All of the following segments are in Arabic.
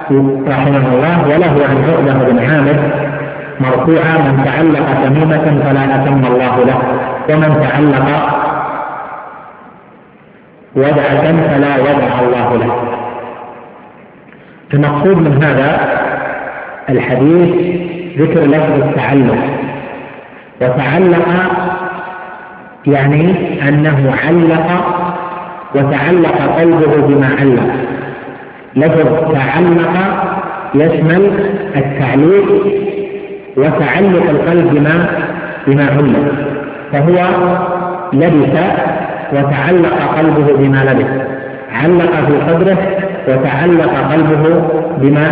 رحمه الله: وله عن عقبة بن عامر مرفوعا: من تعلق تميمة فلا أتم الله له، ومن تعلق ودعة فلا ودع الله له. المقصود من هذا الحديث ذكر لفظ التعلق، وتعلق يعني أنه علق وتعلق قلبه بما علق. لفظ تعلق يشمل التعليق وتعلق القلب بما علق، فهو لبس وتعلق قلبه بما لبس، علق في قدره وتعلق قلبه بما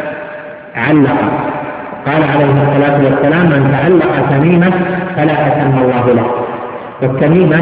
علق. قال عليه الصلاة والسلام: من تعلق تميمة فلا أتم الله له. والتميمة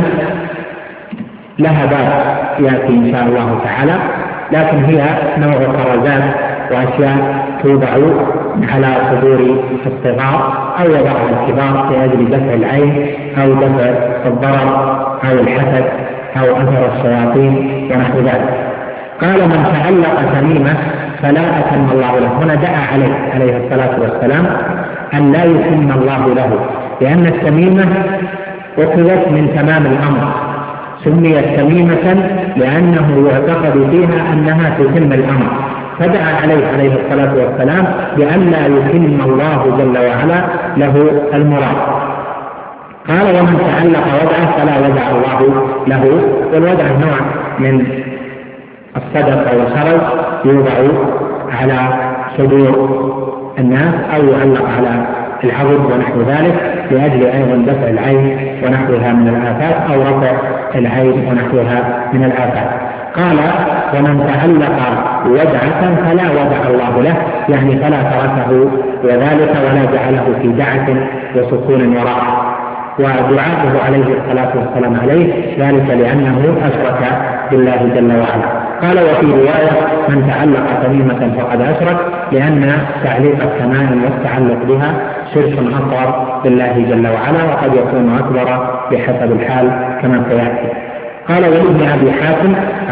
لها باب يأتي إن شاء الله تعالى، لكن هي نوع خرزات وأشياء توضع على صدور الصغار أو يضعها الكبار في أجل دفع العين أو دفع الضرر أو الحسد أو أثر الشياطين ونحو ذلك. قال: من تعلق تميمة فلا أتم الله له. هنا دعا عليه الصلاة والسلام أن لا يتم الله له، لأن التميمة أخذت من تمام الأمر، سميت تميمة لأنه يعتقد فيها أنها تتم الأمر، فدعا عليه الصلاة والسلام بأن لا يتم الله جل وعلا له المراد. قال: ومن تعلق ودعة فلا ودع الله له. والودعة نوع من الصدق والخرج يوضع على صدور الناس أو يعلق على العضد ونحو ذلك، لأجل أيضا دفع العين ونحوها من الآفات أو رفع العين ونحوها من الآفات. قال: ومن تعلق ودعة فلا ودع الله له، يعني فلا تركه وذلك ولا جعله في دعة وسكون وراحة. ودعاءه عليه الصلاة والسلام عليه ذلك لأنه أشرك بالله جل وعلا. قال: وفي رواية: من تعلق تميمة فقد أشرك، لأن تعليق التمائم والتعلق بها شرك أصغر بالله جل وعلا، وقد يكون أكبر بحسب الحال كما سيأتي. قال: وابن أبي حاتم